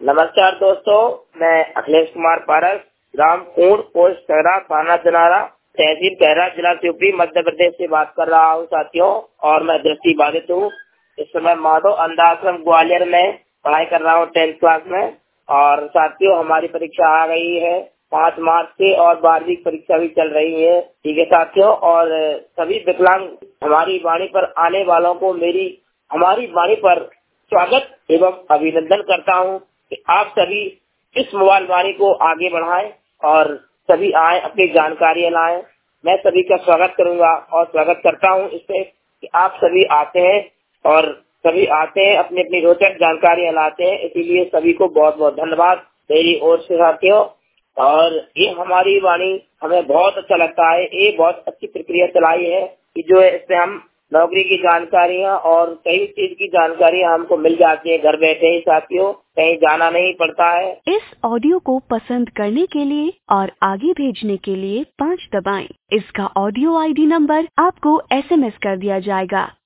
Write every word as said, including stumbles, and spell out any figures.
नमस्कार दोस्तों, मैं अखिलेश कुमार पारस, ग्राम कोंड, पोस्ट खैरा, थाना चनारा, तहसील खैरा, जिला शिवपुरी, मध्य प्रदेश से बात कर रहा हूँ साथियों। और मैं दृष्टि बाधित हूँ। इस समय माधव अंधाश्रम ग्वालियर में पढ़ाई कर रहा हूँ टेंथ क्लास में। और साथियों, हमारी परीक्षा आ गई है पाँच मार्च से और बारहवीं परीक्षा भी चल रही है। ठीक है साथियों, और सभी विकलांग हमारी वाणी पर आने वालों को मेरी हमारी वाणी पर स्वागत एवं अभिनंदन करता हूँ कि आप सभी इस मोबाइल वाणी को आगे बढ़ाएं और सभी आए अपनी जानकारी लाएं। मैं सभी का स्वागत करूंगा और स्वागत करता हूं इससे कि आप सभी आते हैं और सभी आते हैं अपनी अपनी रोचक जानकारी लाते हैं। इसीलिए सभी को बहुत बहुत धन्यवाद मेरी ओर से साथियों। और ये हमारी वाणी हमें बहुत अच्छा लगता है। ये बहुत अच्छी प्रक्रिया चलाई है कि जो है इससे हम नौकरी की जानकारियां और कई चीज की जानकारियां हमको मिल जाती है घर बैठे ही साथियों, कहीं जाना नहीं पड़ता है। इस ऑडियो को पसंद करने के लिए और आगे भेजने के लिए पाँच दबाएं। इसका ऑडियो आईडी नंबर आपको एसएमएस कर दिया जाएगा।